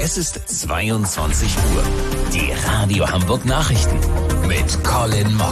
Es ist 22 Uhr. Die Radio Hamburg Nachrichten mit Colin Mock.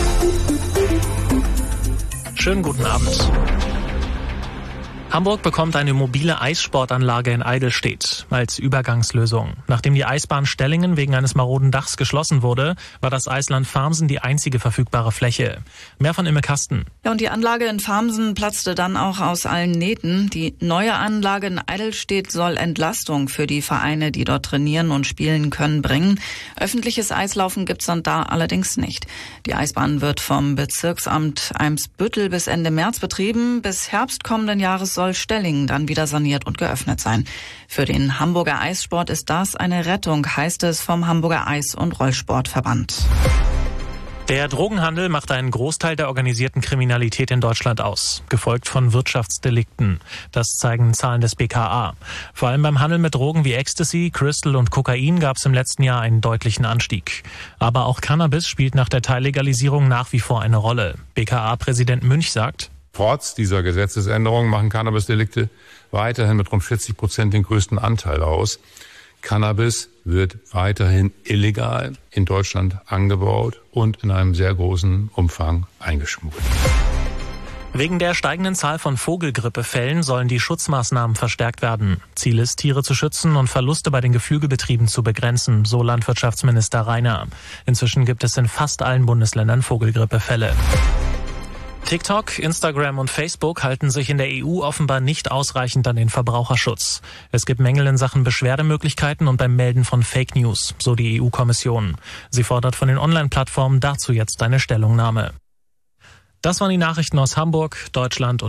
Schönen guten Abend. Hamburg bekommt eine mobile Eissportanlage in Eidelstedt als Übergangslösung. Nachdem die Eisbahn Stellingen wegen eines maroden Dachs geschlossen wurde, war das Eisland Farmsen die einzige verfügbare Fläche. Mehr von Imme Kasten. Ja, und die Anlage in Farmsen platzte dann auch aus allen Nähten. Die neue Anlage in Eidelstedt soll Entlastung für die Vereine, die dort trainieren und spielen können, bringen. Öffentliches Eislaufen gibt's dann da allerdings nicht. Die Eisbahn wird vom Bezirksamt Eimsbüttel bis Ende März betrieben. Bis Herbst kommenden Jahres soll Stellingen dann wieder saniert und geöffnet sein. Für den Hamburger Eissport ist das eine Rettung, heißt es vom Hamburger Eis- und Rollsportverband. Der Drogenhandel macht einen Großteil der organisierten Kriminalität in Deutschland aus, gefolgt von Wirtschaftsdelikten. Das zeigen Zahlen des BKA. Vor allem beim Handel mit Drogen wie Ecstasy, Crystal und Kokain gab es im letzten Jahr einen deutlichen Anstieg. Aber auch Cannabis spielt nach der Teillegalisierung nach wie vor eine Rolle. BKA-Präsident Münch sagt: Trotz dieser Gesetzesänderungen machen Cannabis-Delikte weiterhin mit rund 40% den größten Anteil aus. Cannabis wird weiterhin illegal in Deutschland angebaut und in einem sehr großen Umfang eingeschmuggelt. Wegen der steigenden Zahl von Vogelgrippefällen sollen die Schutzmaßnahmen verstärkt werden. Ziel ist, Tiere zu schützen und Verluste bei den Geflügelbetrieben zu begrenzen, so Landwirtschaftsminister Reiner. Inzwischen gibt es in fast allen Bundesländern Vogelgrippefälle. TikTok, Instagram und Facebook halten sich in der EU offenbar nicht ausreichend an den Verbraucherschutz. Es gibt Mängel in Sachen Beschwerdemöglichkeiten und beim Melden von Fake News, so die EU-Kommission. Sie fordert von den Online-Plattformen dazu jetzt eine Stellungnahme. Das waren die Nachrichten aus Hamburg, Deutschland und